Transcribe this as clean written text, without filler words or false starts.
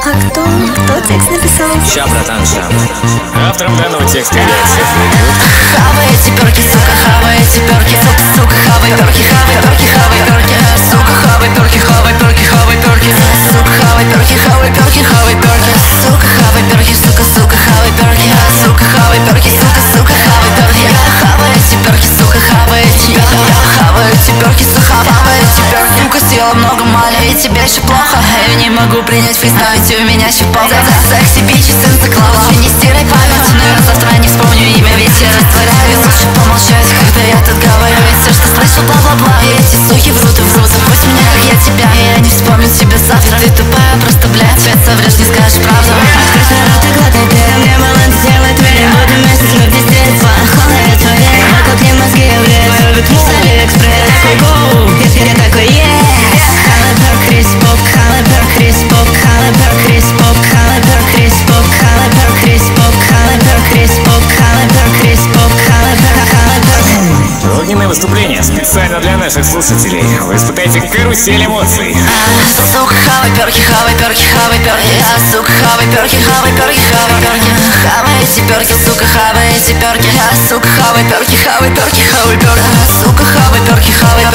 А кто текст написал? Ща, братан, ща. Автором данного текста является Хавай эти перки, сука, хавай эти перки, сука, хавай перки, хавай перки, хавай перки, сука, хавай перки, хавай перки, хавай перки, сука, хавай перки, хавай перки, хавай перки, сука, хавай перки, сука, хавай перки, сука, хавай перки, сука, хавай перки, хавай эти перки, сука, хавай эти, хавай эти перки, сука, хавай эти перки, сука, съела много мали, и тебе еще плохо, я не могу принять фейс, но ведь у меня еще полка, секси, бичи, сын заклала, не стирай память, но я завтра не вспомню имя, ведь я растворяюсь, лучше помолчать, когда я тут говорю, ведь все, что слышу, бла-бла-бла, и эти суки врут и врут, пусть меня, как я тебя, и я не вспомню тебя завтра, ты тупая, просто, блядь, опять соврешь, не скажешь правду. Откройся рот и глотай первым, мне баланс делает верен. Будем вместе, мы без детства, холодно твоей. Вокруг не мозги, я влез, любит муж Алиэкспресс. Такой гоу, я такой yes. Халайбер, Крис Поп, халайбер, Крис Поп, халайбер, Крис Поп, халайбер, Крис Поп, халайбер, Крис Поп, халайбер, Крис Поп, халайбер, Крис Поп, халайбер, халайбер. огненное выступление специально для наших слушателей. Вы испытаете карусель эмоций. Сука, хавай перки, хавай перки, хавай перки. Сука, хавай перки, хавай перки, хавай перки. Хавай эти перки, сука, хавай эти перки. Сука, хавай перки, хавай перки, хавай перки. Сука, хавай перки, хавай